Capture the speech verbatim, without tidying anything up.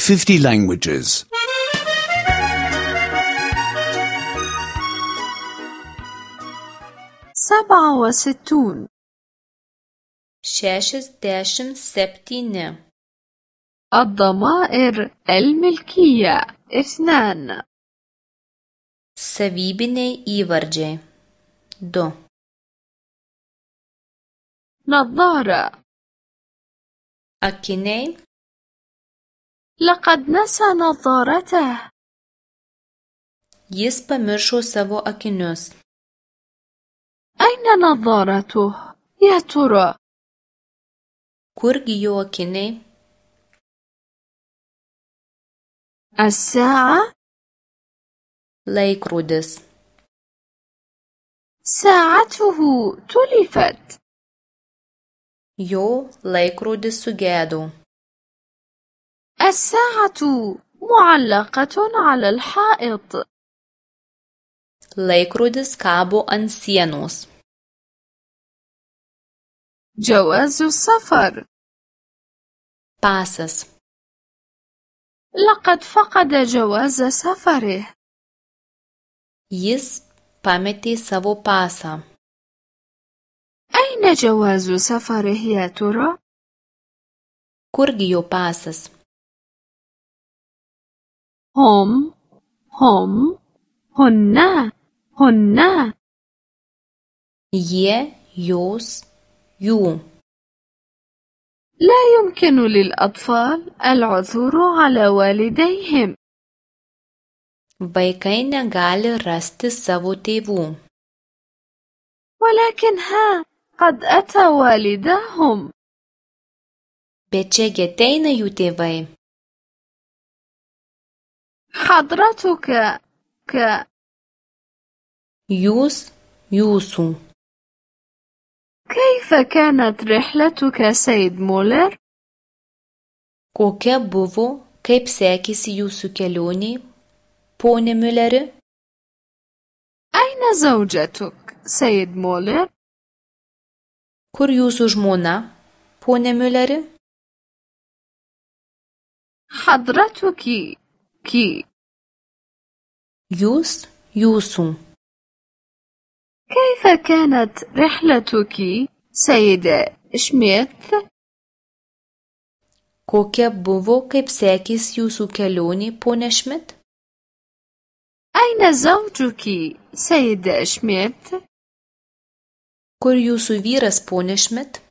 fifty languages. سبعة وستون. šešiasdešimt septyni. الضمائر الملكية اثنان. Savybiniai įvardžiai du. نظارة. Akiniai. لقد نسى نظارته. Jis pamiršo savo akinius. أين نظارته يا ترى؟ Kurgi jo akiniai? الساعة. Laikrodis. ساعته تلفت. Jo laikrodis sugedo. الساعة معلقة على الحائط. Laikrodis kabo ant sienos. جواز السفر. Pasas. لقد فقد جواز سفره. Jis pametė savo pasą. أين جواز سفره يا ترى؟ Kurgi jo pasas? هم هم هن هن. Jie, jos, jų. لا يمكن للأطفال العثور على والديهم. Vaikai negali rasti savo tėvų. ولكن ها قد أتى والداهم. Bet čiagi ateina jų tėvai. حضرتك ك Jūs, jūsų. كيف كانت رحلتك سيد مولر؟ Kokia buvo, kaip sekėsi jūsų kelionė, ponė Mülleri? أين زوجتك سيد مولر؟ Kur jūsų žmona, ponė Mülleri? حضرتك كي Jūs, jūsų. كيف كانت رحلتك سيدة شميث؟ Kokia buvo, kaip sekėsi jūsų kelionė, ponė Schmidt? أين زوجك سيدة شميث؟ Kur jūsų vyras, ponė Schmidt?